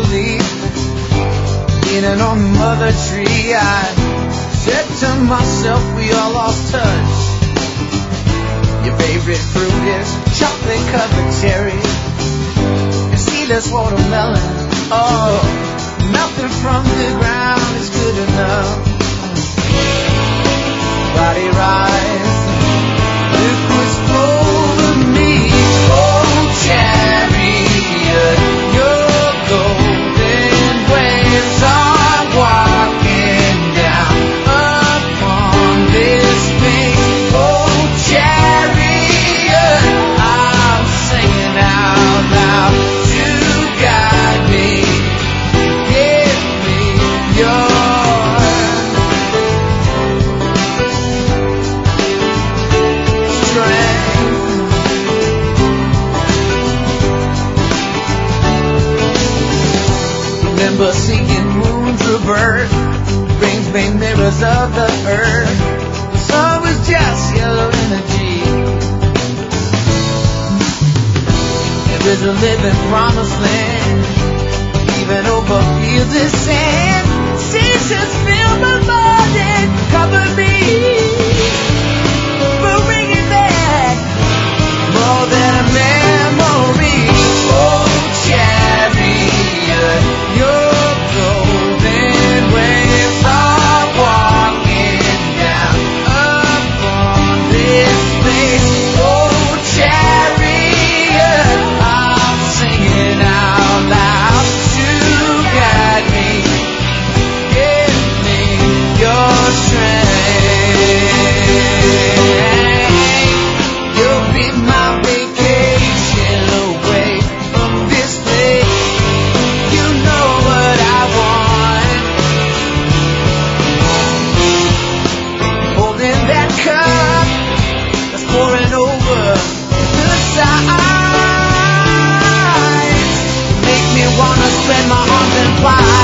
leaf, leaning on the mother tree. I said to myself, we all lost touch. Your favorite fruit is chocolate covered cherry and seedless watermelon. Oh, nothing from the ground is good enough. Body rise, liquids flow over me. Oh, chariot, your golden waves are walking down upon this space. Oh, chariot, I'm singing out loud to guide me. Give me your remember seeing moons rebirth, rings made mirrors of the earth. The sun was just yellow energy. There is a living promised land, even over fields of sand. Seasons fill my mind and cover me. But bring it back, more than a memory. Oh, chariot, your golden waves are walking down upon this place. Oh, chariot, I'm singing out loud to guide me. Give me your strength. You'll be my vacation away from this place. You know what I want. Holding that cup that's pouring over the sides. Make me wanna spread my arms and fly.